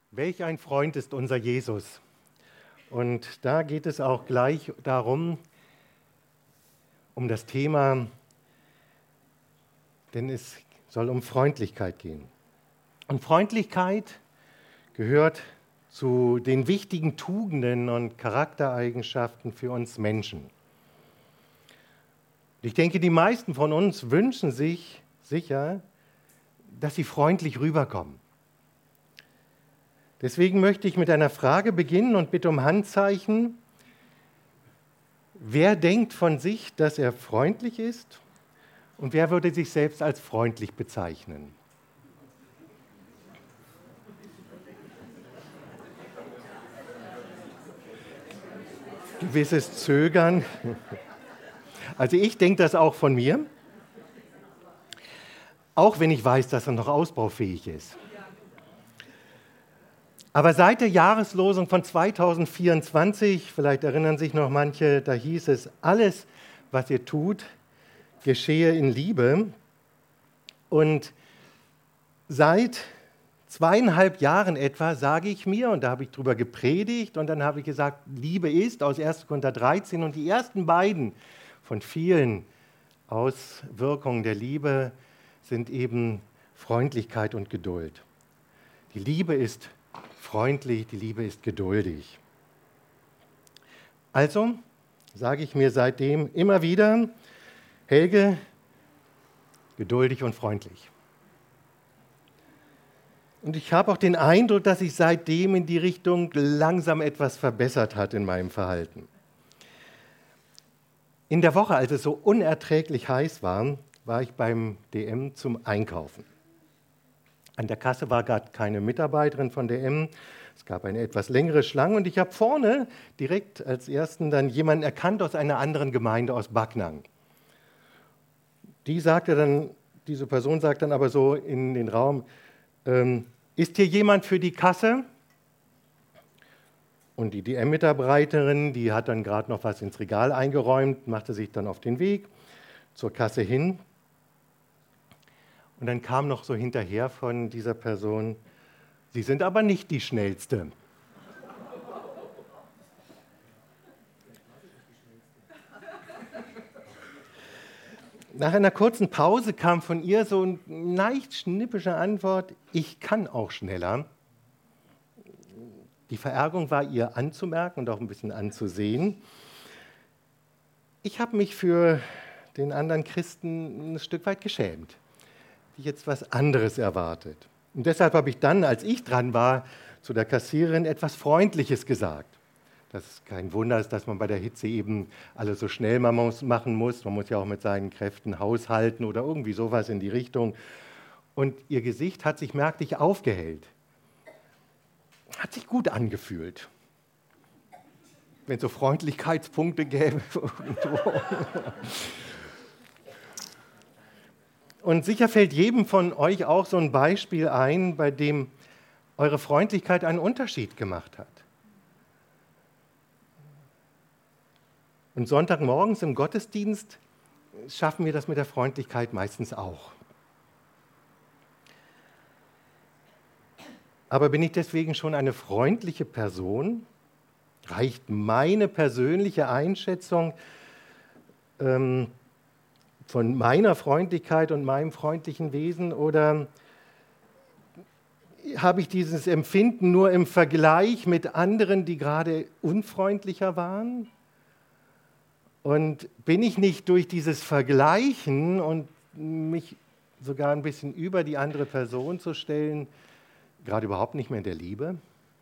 Welch ein Freund ist unser Jesus. Und da geht es auch gleich darum, um das Thema, denn es soll um Freundlichkeit gehen. Und Freundlichkeit gehört zu den wichtigen Tugenden und Charaktereigenschaften für uns Menschen. Ich denke, die meisten von uns wünschen sich sicher, dass sie freundlich rüberkommen. Deswegen möchte ich mit einer Frage beginnen und bitte um Handzeichen. Wer denkt von sich, dass er freundlich ist? Und wer würde sich selbst als freundlich bezeichnen? Gewisses Zögern. Also ich denke das auch von mir, auch wenn ich weiß, dass er noch ausbaufähig ist. Aber seit der Jahreslosung von 2024, vielleicht erinnern sich noch manche, da hieß es, alles, was ihr tut, geschehe in Liebe. Und seit 2,5 Jahren etwa sage ich mir, und da habe ich drüber gepredigt, und dann habe ich gesagt, Liebe ist aus 1. Korinther 13, und die ersten beiden von vielen Auswirkungen der Liebe sind eben Freundlichkeit und Geduld. Die Liebe ist freundlich, die Liebe ist geduldig. Also sage ich mir seitdem immer wieder, Helge, geduldig und freundlich. Und ich habe auch den Eindruck, dass sich seitdem in die Richtung langsam etwas verbessert hat in meinem Verhalten. In der Woche, als es so unerträglich heiß war, war ich beim DM zum Einkaufen. An der Kasse war gerade keine Mitarbeiterin von DM. Es gab eine etwas längere Schlange und ich habe vorne direkt als Ersten dann jemanden erkannt aus einer anderen Gemeinde aus Backnang. Diese Person sagt dann aber so in den Raum, ist hier jemand für die Kasse? Und die DM-Mitarbeiterin, die hat dann gerade noch was ins Regal eingeräumt, machte sich dann auf den Weg zur Kasse hin. Und dann kam noch so hinterher von dieser Person, Sie sind aber nicht die Schnellste. Nach einer kurzen Pause kam von ihr so eine leicht schnippische Antwort, ich kann auch schneller. Die Verärgerung war ihr anzumerken und auch ein bisschen anzusehen. Ich habe mich für den anderen Christen ein Stück weit geschämt. Ich jetzt was anderes erwartet. Und deshalb habe ich dann, als ich dran war, zu der Kassiererin etwas Freundliches gesagt. Dass es kein Wunder ist, dass man bei der Hitze eben alles so schnell machen muss. Man muss ja auch mit seinen Kräften haushalten oder irgendwie sowas in die Richtung. Und ihr Gesicht hat sich merklich aufgehellt. Hat sich gut angefühlt. Wenn es so Freundlichkeitspunkte gäbe. Und sicher fällt jedem von euch auch so ein Beispiel ein, bei dem eure Freundlichkeit einen Unterschied gemacht hat. Und Sonntagmorgens im Gottesdienst schaffen wir das mit der Freundlichkeit meistens auch. Aber bin ich deswegen schon eine freundliche Person? Reicht meine persönliche Einschätzung von meiner Freundlichkeit und meinem freundlichen Wesen oder habe ich dieses Empfinden nur im Vergleich mit anderen, die gerade unfreundlicher waren? Und bin ich nicht durch dieses Vergleichen und mich sogar ein bisschen über die andere Person zu stellen, gerade überhaupt nicht mehr in der Liebe?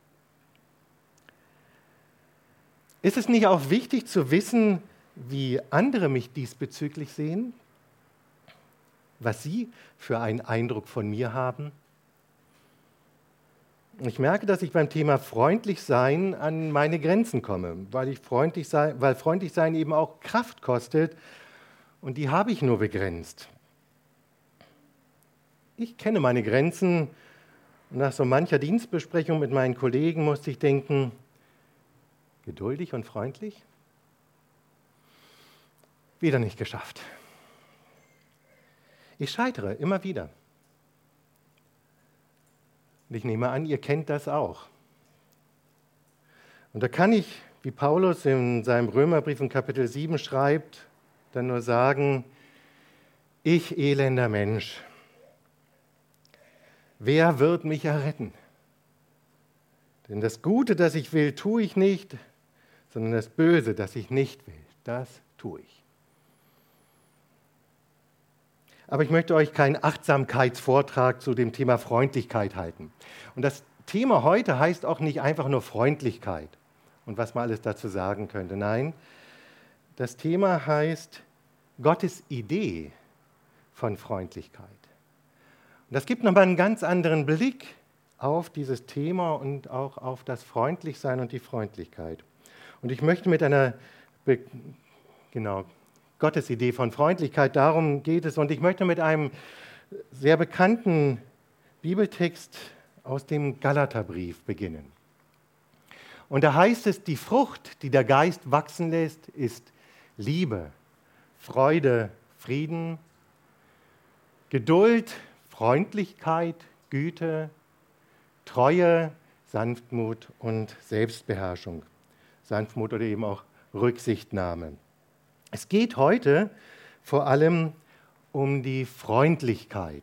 Ist es nicht auch wichtig zu wissen, wie andere mich diesbezüglich sehen? Was sie für einen Eindruck von mir haben? Ich merke, dass ich beim Thema freundlich sein an meine Grenzen komme, weil freundlich sein eben auch Kraft kostet und die habe ich nur begrenzt. Ich kenne meine Grenzen und nach so mancher Dienstbesprechung mit meinen Kollegen musste ich denken, geduldig und freundlich? Wieder nicht geschafft. Ich scheitere immer wieder. Und ich nehme an, ihr kennt das auch. Und da kann ich, wie Paulus in seinem Römerbrief in Kapitel 7 schreibt, dann nur sagen, ich elender Mensch, wer wird mich erretten? Denn das Gute, das ich will, tue ich nicht, sondern das Böse, das ich nicht will, das tue ich. Aber ich möchte euch keinen Achtsamkeitsvortrag zu dem Thema Freundlichkeit halten. Und das Thema heute heißt auch nicht einfach nur Freundlichkeit und was man alles dazu sagen könnte. Nein, das Thema heißt Gottes Idee von Freundlichkeit. Und das gibt nochmal einen ganz anderen Blick auf dieses Thema und auch auf das Freundlichsein und die Freundlichkeit. Und ich möchte mit einer, Gottes Idee von Freundlichkeit, darum geht es. Und ich möchte mit einem sehr bekannten Bibeltext aus dem Galaterbrief beginnen. Und da heißt es, die Frucht, die der Geist wachsen lässt, ist Liebe, Freude, Frieden, Geduld, Freundlichkeit, Güte, Treue, Sanftmut und Selbstbeherrschung. Sanftmut oder eben auch Rücksichtnahme. Es geht heute vor allem um die Freundlichkeit.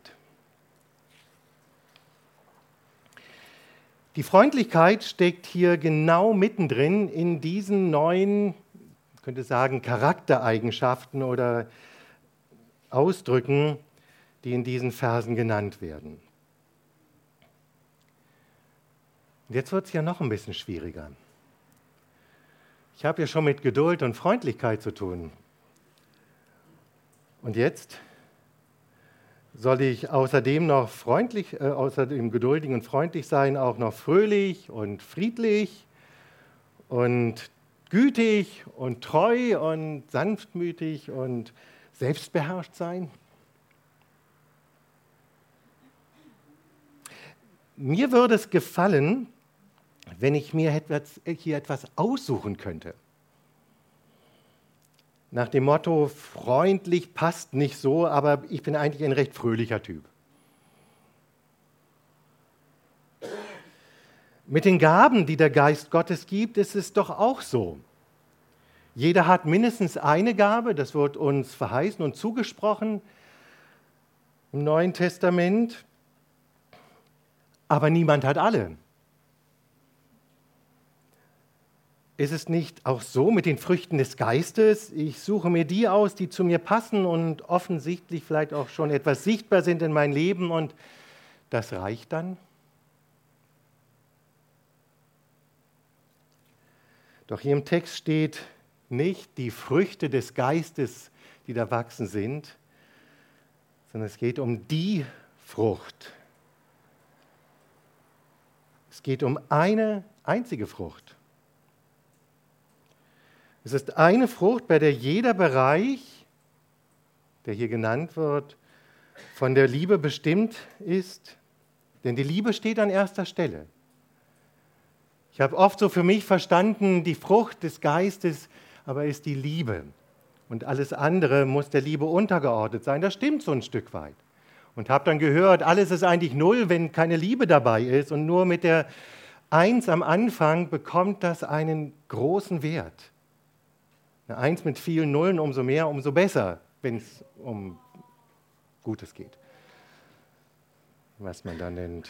Die Freundlichkeit steckt hier genau mittendrin in diesen neuen, ich könnte sagen, Charaktereigenschaften oder Ausdrücken, die in diesen Versen genannt werden. Und jetzt wird es ja noch ein bisschen schwieriger. Ich habe ja schon mit Geduld und Freundlichkeit zu tun. Und jetzt soll ich außerdem noch außerdem geduldig und freundlich sein, auch noch fröhlich und friedlich und gütig und treu und sanftmütig und selbstbeherrscht sein? Mir würde es gefallen, wenn ich mir hier etwas aussuchen könnte. Nach dem Motto, freundlich passt nicht so, aber ich bin eigentlich ein recht fröhlicher Typ. Mit den Gaben, die der Geist Gottes gibt, ist es doch auch so. Jeder hat mindestens eine Gabe, das wird uns verheißen und zugesprochen im Neuen Testament, aber niemand hat alle. Ist es nicht auch so mit den Früchten des Geistes? Ich suche mir die aus, die zu mir passen und offensichtlich vielleicht auch schon etwas sichtbar sind in mein Leben und das reicht dann? Doch hier im Text steht nicht die Früchte des Geistes, die da wachsen sind, sondern es geht um die Frucht. Es geht um eine einzige Frucht. Es ist eine Frucht, bei der jeder Bereich, der hier genannt wird, von der Liebe bestimmt ist, denn die Liebe steht an erster Stelle. Ich habe oft so für mich verstanden, die Frucht des Geistes aber ist die Liebe und alles andere muss der Liebe untergeordnet sein. Das stimmt so ein Stück weit. Und habe dann gehört, alles ist eigentlich null, wenn keine Liebe dabei ist und nur mit der Eins am Anfang bekommt das einen großen Wert. Eine Eins mit vielen Nullen, umso mehr, umso besser, wenn es um Gutes geht, was man da nennt.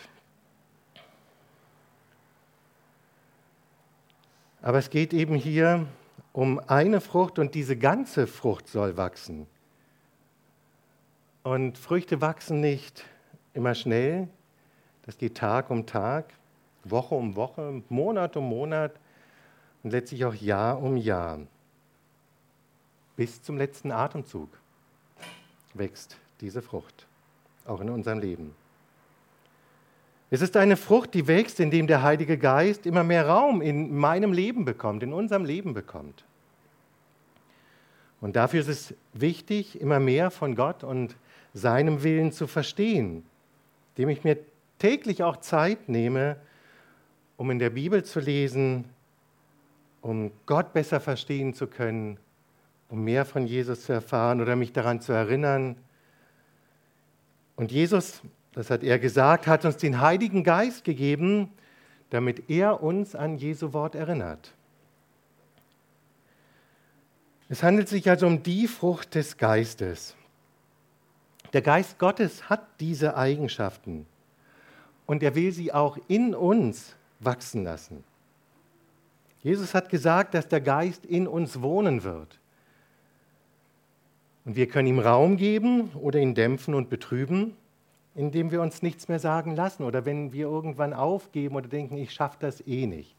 Aber es geht eben hier um eine Frucht und diese ganze Frucht soll wachsen. Und Früchte wachsen nicht immer schnell, das geht Tag um Tag, Woche um Woche, Monat um Monat und letztlich auch Jahr um Jahr. Bis zum letzten Atemzug wächst diese Frucht, auch in unserem Leben. Es ist eine Frucht, die wächst, indem der Heilige Geist immer mehr Raum in meinem Leben bekommt, in unserem Leben bekommt. Und dafür ist es wichtig, immer mehr von Gott und seinem Willen zu verstehen, indem ich mir täglich auch Zeit nehme, um in der Bibel zu lesen, um Gott besser verstehen zu können, um mehr von Jesus zu erfahren oder mich daran zu erinnern. Und Jesus das hat er gesagt, hat uns den Heiligen Geist gegeben, damit er uns an Jesu Wort erinnert. Es handelt sich also um die Frucht des Geistes. Der Geist Gottes hat diese Eigenschaften und er will sie auch in uns wachsen lassen. Jesus hat gesagt, dass der Geist in uns wohnen wird. Und wir können ihm Raum geben oder ihn dämpfen und betrüben, indem wir uns nichts mehr sagen lassen oder wenn wir irgendwann aufgeben oder denken, ich schaffe das eh nicht.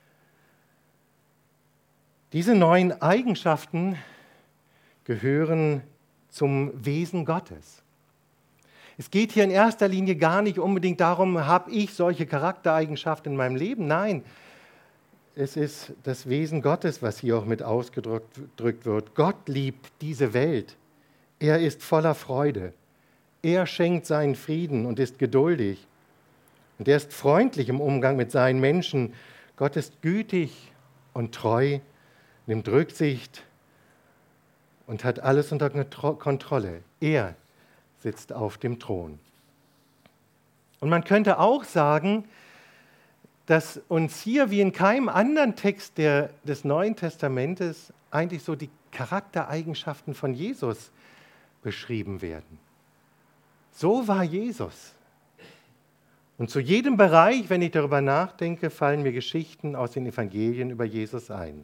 Diese neuen Eigenschaften gehören zum Wesen Gottes. Es geht hier in erster Linie gar nicht unbedingt darum, habe ich solche Charaktereigenschaften in meinem Leben? Nein, es ist das Wesen Gottes, was hier auch mit ausgedrückt wird. Gott liebt diese Welt. Er ist voller Freude. Er schenkt seinen Frieden und ist geduldig. Und er ist freundlich im Umgang mit seinen Menschen. Gott ist gütig und treu, nimmt Rücksicht und hat alles unter Kontrolle. Er sitzt auf dem Thron. Und man könnte auch sagen, dass uns hier wie in keinem anderen Text des Neuen Testamentes eigentlich so die Charaktereigenschaften von Jesus beschrieben werden. So war Jesus. Und zu jedem Bereich, wenn ich darüber nachdenke, fallen mir Geschichten aus den Evangelien über Jesus ein.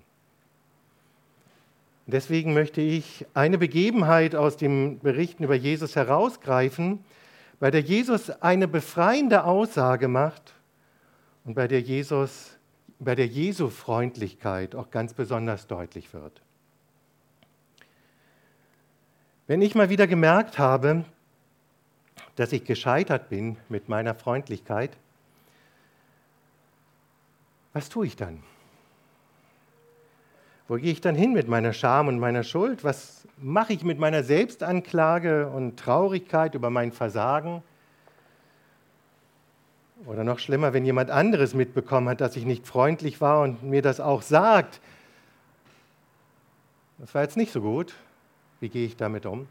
Deswegen möchte ich eine Begebenheit aus dem Berichten über Jesus herausgreifen, bei der Jesus eine befreiende Aussage macht und bei der Jesu Freundlichkeit auch ganz besonders deutlich wird. Wenn ich mal wieder gemerkt habe, dass ich gescheitert bin mit meiner Freundlichkeit, was tue ich dann? Wo gehe ich dann hin mit meiner Scham und meiner Schuld? Was mache ich mit meiner Selbstanklage und Traurigkeit über mein Versagen? Oder noch schlimmer, wenn jemand anderes mitbekommen hat, dass ich nicht freundlich war und mir das auch sagt. Das war jetzt nicht so gut. Wie gehe ich damit um?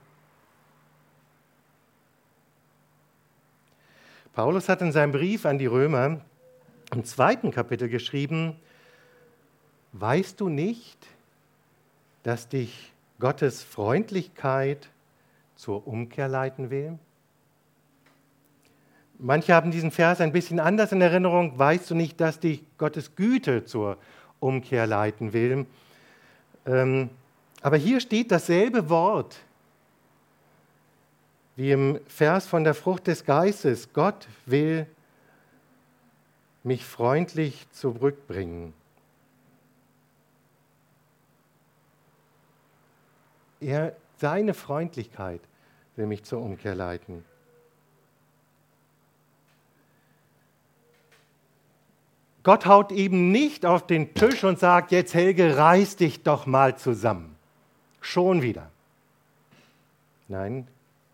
Paulus hat in seinem Brief an die Römer im 2. Kapitel geschrieben, weißt du nicht, dass dich Gottes Freundlichkeit zur Umkehr leiten will? Manche haben diesen Vers ein bisschen anders in Erinnerung. Weißt du nicht, dass dich Gottes Güte zur Umkehr leiten will? Aber hier steht dasselbe Wort wie im Vers von der Frucht des Geistes. Gott will mich freundlich zurückbringen. Seine Freundlichkeit will mich zur Umkehr leiten. Gott haut eben nicht auf den Tisch und sagt, jetzt Helge, reiß dich doch mal zusammen. Schon wieder. Nein,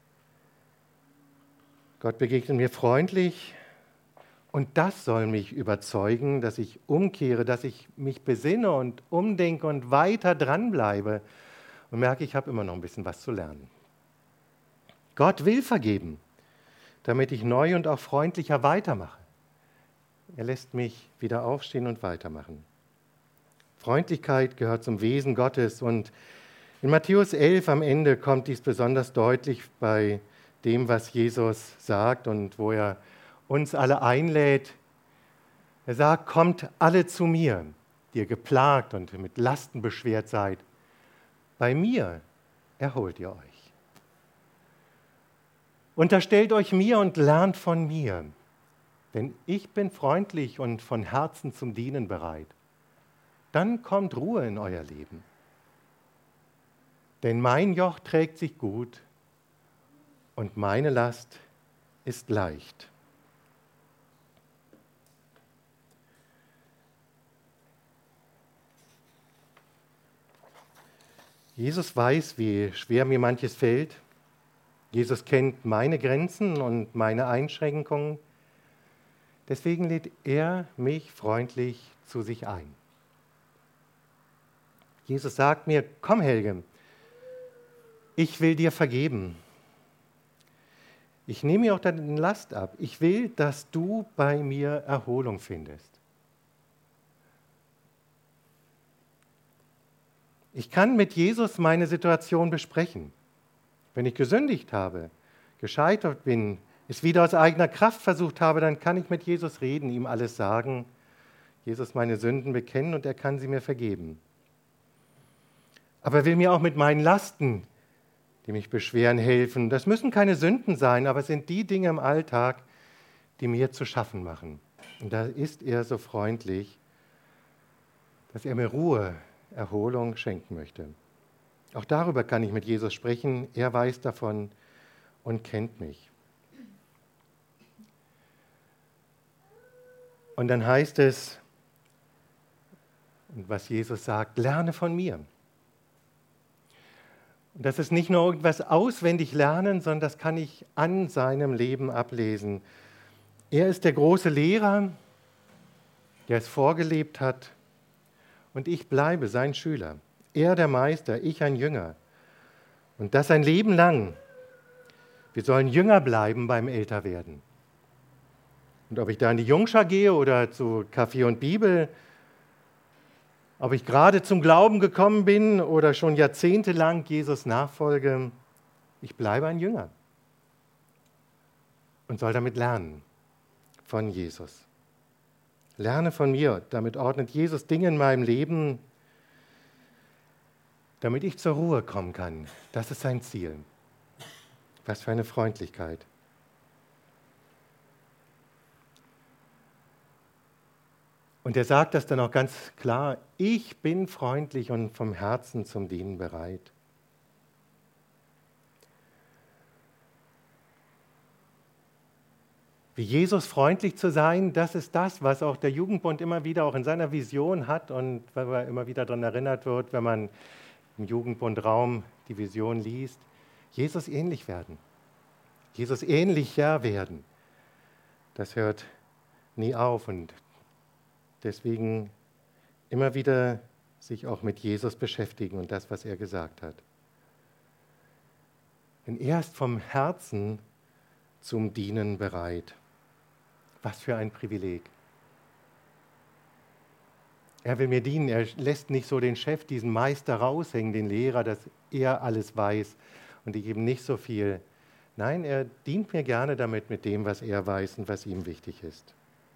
Gott begegnet mir freundlich und das soll mich überzeugen, dass ich umkehre, dass ich mich besinne und umdenke und weiter dranbleibe und merke, ich habe immer noch ein bisschen was zu lernen. Gott will vergeben, damit ich neu und auch freundlicher weitermache. Er lässt mich wieder aufstehen und weitermachen. Freundlichkeit gehört zum Wesen Gottes und in Matthäus 11 am Ende kommt dies besonders deutlich bei dem, was Jesus sagt und wo er uns alle einlädt. Er sagt, kommt alle zu mir, die ihr geplagt und mit Lasten beschwert seid. Bei mir erholt ihr euch. Unterstellt euch mir und lernt von mir, denn ich bin freundlich und von Herzen zum Dienen bereit. Dann kommt Ruhe in euer Leben. Denn mein Joch trägt sich gut und meine Last ist leicht. Jesus weiß, wie schwer mir manches fällt. Jesus kennt meine Grenzen und meine Einschränkungen. Deswegen lädt er mich freundlich zu sich ein. Jesus sagt mir, komm Helge, ich will dir vergeben. Ich nehme mir auch deine Last ab. Ich will, dass du bei mir Erholung findest. Ich kann mit Jesus meine Situation besprechen. Wenn ich gesündigt habe, gescheitert bin, es wieder aus eigener Kraft versucht habe, dann kann ich mit Jesus reden, ihm alles sagen, Jesus meine Sünden bekennen und er kann sie mir vergeben. Aber er will mir auch mit meinen Lasten, die mich beschweren, helfen. Das müssen keine Sünden sein, aber es sind die Dinge im Alltag, die mir zu schaffen machen. Und da ist er so freundlich, dass er mir Ruhe, Erholung schenken möchte. Auch darüber kann ich mit Jesus sprechen. Er weiß davon und kennt mich. Und dann heißt es, was Jesus sagt, lerne von mir. Und das ist nicht nur irgendwas auswendig lernen, sondern das kann ich an seinem Leben ablesen. Er ist der große Lehrer, der es vorgelebt hat, und ich bleibe sein Schüler. Er der Meister, ich ein Jünger. Und das ein Leben lang. Wir sollen Jünger bleiben beim Älterwerden. Und ob ich da in die Jungschar gehe oder zu Kaffee und Bibel, ob ich gerade zum Glauben gekommen bin oder schon jahrzehntelang Jesus nachfolge, ich bleibe ein Jünger und soll damit lernen von Jesus. Lerne von mir, damit ordnet Jesus Dinge in meinem Leben, damit ich zur Ruhe kommen kann. Das ist sein Ziel. Was für eine Freundlichkeit. Und er sagt das dann auch ganz klar, ich bin freundlich und vom Herzen zum Dienen bereit. Wie Jesus freundlich zu sein, das ist das, was auch der Jugendbund immer wieder auch in seiner Vision hat und weil man immer wieder daran erinnert wird, wenn man im Jugendbundraum die Vision liest, Jesus ähnlich werden, Jesus ähnlicher werden. Das hört nie auf und deswegen immer wieder sich auch mit Jesus beschäftigen und das, was er gesagt hat. Denn er ist vom Herzen zum Dienen bereit. Was für ein Privileg. Er will mir dienen, er lässt nicht so den Chef, diesen Meister raushängen, den Lehrer, dass er alles weiß und ich ihm nicht so viel. Nein, er dient mir gerne damit mit dem, was er weiß und was ihm wichtig ist.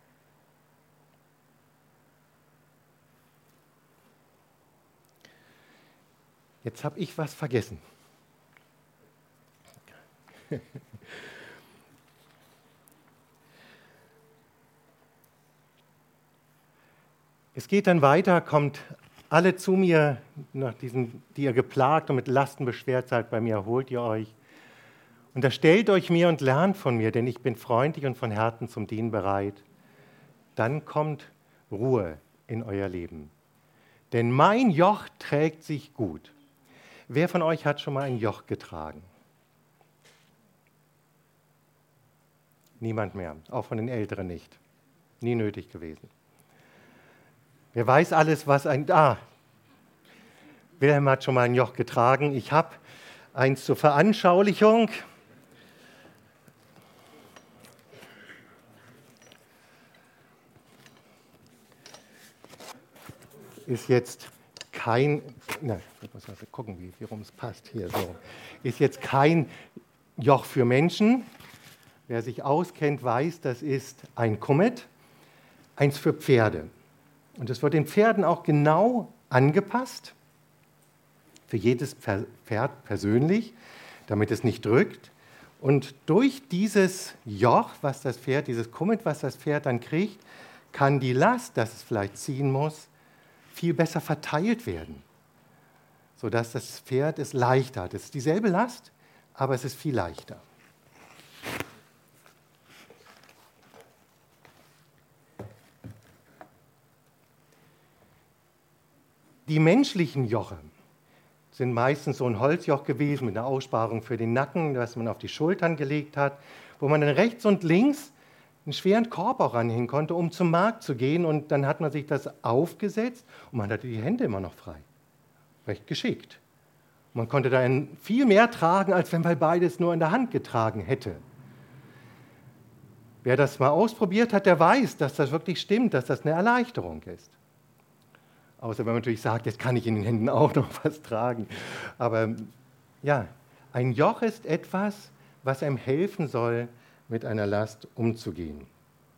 Jetzt habe ich was vergessen. Es geht dann weiter, kommt alle zu mir, nach diesen, die ihr geplagt und mit Lasten beschwert seid, bei mir erholt ihr euch. Unterstellt euch mir und lernt von mir, denn ich bin freundlich und von Herzen zum Dienen bereit. Dann kommt Ruhe in euer Leben. Denn mein Joch trägt sich gut. Wer von euch hat schon mal ein Joch getragen? Niemand mehr, auch von den Älteren nicht. Nie nötig gewesen. Wer weiß alles, was ein... Wilhelm hat schon mal ein Joch getragen. Ich habe eins zur Veranschaulichung. Ist jetzt kein... ich muss mal gucken, wie rum es passt. Hier so. Ist jetzt kein Joch für Menschen. Wer sich auskennt, weiß, das ist ein Kummet. Eins für Pferde. Und es wird den Pferden auch genau angepasst, für jedes Pferd persönlich, damit es nicht drückt. Und durch dieses Joch, was das Pferd, dieses Kummet, was das Pferd dann kriegt, kann die Last, das es vielleicht ziehen muss, viel besser verteilt werden, sodass das Pferd es leichter hat. Es ist dieselbe Last, aber es ist viel leichter. Die menschlichen Joche sind meistens so ein Holzjoch gewesen mit einer Aussparung für den Nacken, das man auf die Schultern gelegt hat, wo man dann rechts und links einen schweren Korb auch ranhängen konnte, um zum Markt zu gehen. Und dann hat man sich das aufgesetzt und man hatte die Hände immer noch frei. Recht geschickt. Man konnte da viel mehr tragen, als wenn man beides nur in der Hand getragen hätte. Wer das mal ausprobiert hat, der weiß, dass das wirklich stimmt, dass das eine Erleichterung ist. Außer wenn man natürlich sagt, jetzt kann ich in den Händen auch noch was tragen. Aber ja, ein Joch ist etwas, was einem helfen soll, mit einer Last umzugehen.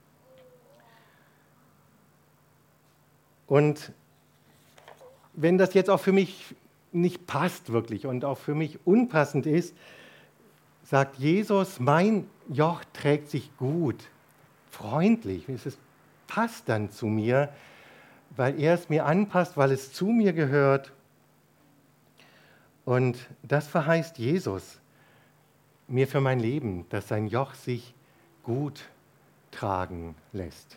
Und wenn das jetzt auch für mich nicht passt wirklich und auch für mich unpassend ist, sagt Jesus, mein Joch trägt sich gut, freundlich. Es passt dann zu mir, weil er es mir anpasst, weil es zu mir gehört. Und das verheißt Jesus mir für mein Leben, dass sein Joch sich gut tragen lässt.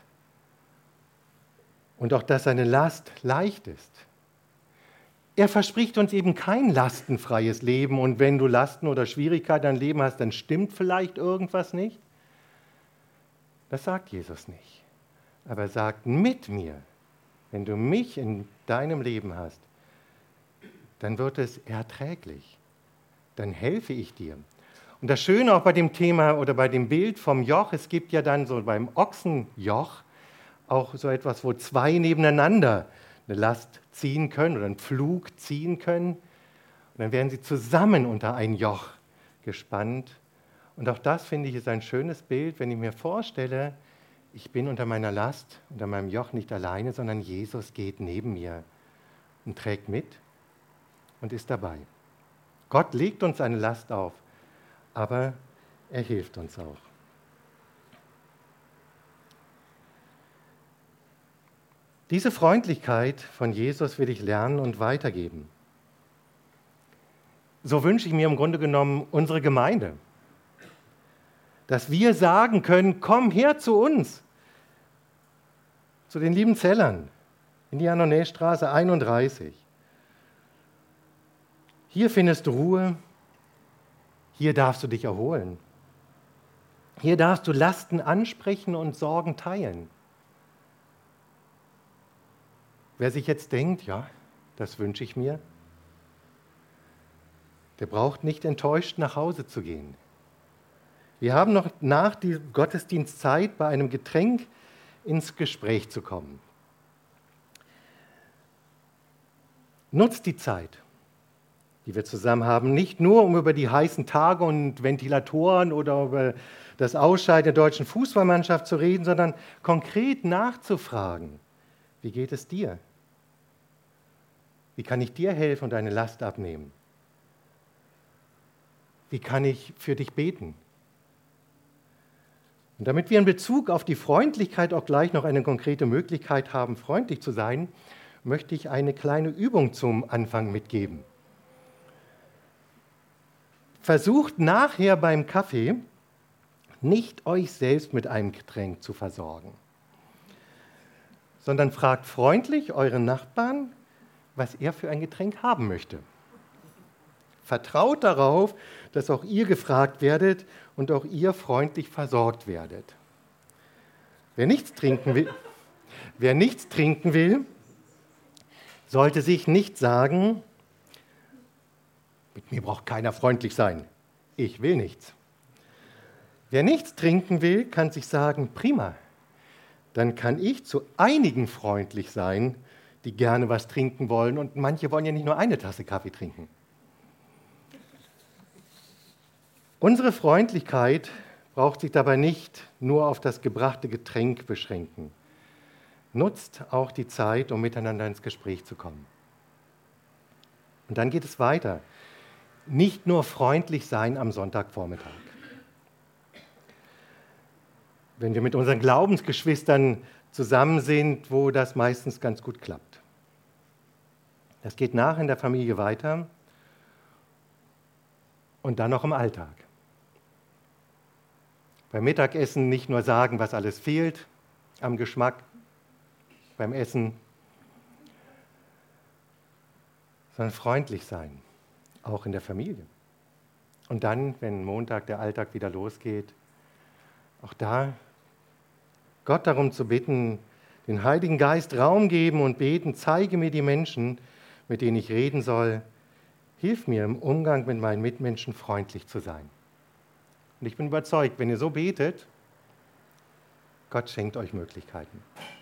Und auch, dass seine Last leicht ist. Er verspricht uns eben kein lastenfreies Leben. Und wenn du Lasten oder Schwierigkeiten im Leben hast, dann stimmt vielleicht irgendwas nicht. Das sagt Jesus nicht. Aber er sagt, mit mir, wenn du mich in deinem Leben hast, dann wird es erträglich. Dann helfe ich dir. Und das Schöne auch bei dem Thema oder bei dem Bild vom Joch, es gibt ja dann so beim Ochsenjoch auch so etwas, wo zwei nebeneinander eine Last ziehen können oder einen Pflug ziehen können. Und dann werden sie zusammen unter ein Joch gespannt. Und auch das, finde ich, ist ein schönes Bild, wenn ich mir vorstelle, ich bin unter meiner Last, unter meinem Joch nicht alleine, sondern Jesus geht neben mir und trägt mit und ist dabei. Gott legt uns eine Last auf, aber er hilft uns auch. Diese Freundlichkeit von Jesus will ich lernen und weitergeben. So wünsche ich mir im Grunde genommen unsere Gemeinde, dass wir sagen können, komm her zu uns, zu den lieben Zellern, in die Annonaystraße 31. Hier findest du Ruhe, hier darfst du dich erholen. Hier darfst du Lasten ansprechen und Sorgen teilen. Wer sich jetzt denkt, ja, das wünsche ich mir, der braucht nicht enttäuscht nach Hause zu gehen. Wir haben noch nach der Gottesdienstzeit bei einem Getränk ins Gespräch zu kommen. Nutzt die Zeit, die wir zusammen haben, nicht nur, um über die heißen Tage und Ventilatoren oder über das Ausscheiden der deutschen Fußballmannschaft zu reden, sondern konkret nachzufragen, wie geht es dir? Wie kann ich dir helfen und deine Last abnehmen? Wie kann ich für dich beten? Und damit wir in Bezug auf die Freundlichkeit auch gleich noch eine konkrete Möglichkeit haben, freundlich zu sein, möchte ich eine kleine Übung zum Anfang mitgeben. Versucht nachher beim Kaffee nicht euch selbst mit einem Getränk zu versorgen, sondern fragt freundlich euren Nachbarn, was er für ein Getränk haben möchte. Vertraut darauf, dass auch ihr gefragt werdet und auch ihr freundlich versorgt werdet. Wer nichts trinken will, sollte sich nicht sagen, mit mir braucht keiner freundlich sein, ich will nichts. Wer nichts trinken will, kann sich sagen, prima, dann kann ich zu einigen freundlich sein, die gerne was trinken wollen. Und manche wollen ja nicht nur eine Tasse Kaffee trinken. Unsere Freundlichkeit braucht sich dabei nicht nur auf das gebrachte Getränk beschränken. Nutzt auch die Zeit, um miteinander ins Gespräch zu kommen. Und dann geht es weiter. Nicht nur freundlich sein am Sonntagvormittag. Wenn wir mit unseren Glaubensgeschwistern zusammen sind, wo das meistens ganz gut klappt. Das geht nach in der Familie weiter und dann noch im Alltag. Beim Mittagessen nicht nur sagen, was alles fehlt am Geschmack, beim Essen, sondern freundlich sein, auch in der Familie. Und dann, wenn Montag der Alltag wieder losgeht, auch da Gott darum zu bitten, den Heiligen Geist Raum geben und beten, zeige mir die Menschen, mit denen ich reden soll. Hilf mir im Umgang mit meinen Mitmenschen freundlich zu sein. Und ich bin überzeugt, wenn ihr so betet, Gott schenkt euch Möglichkeiten.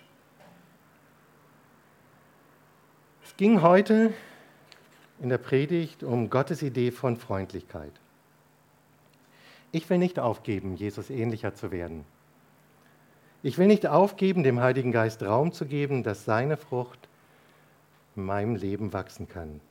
Es ging heute in der Predigt um Gottes Idee von Freundlichkeit. Ich will nicht aufgeben, Jesus ähnlicher zu werden. Ich will nicht aufgeben, dem Heiligen Geist Raum zu geben, dass seine Frucht in meinem Leben wachsen kann.